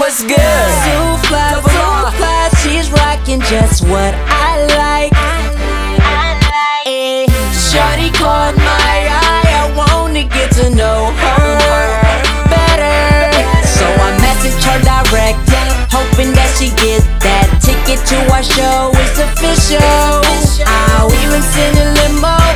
what's good? So fly, she's rocking just what I like. Shawty caught my eye, I wanna get to know her better. So I message her direct, hoping that she get that ticket to our show. It's official. I'll even send a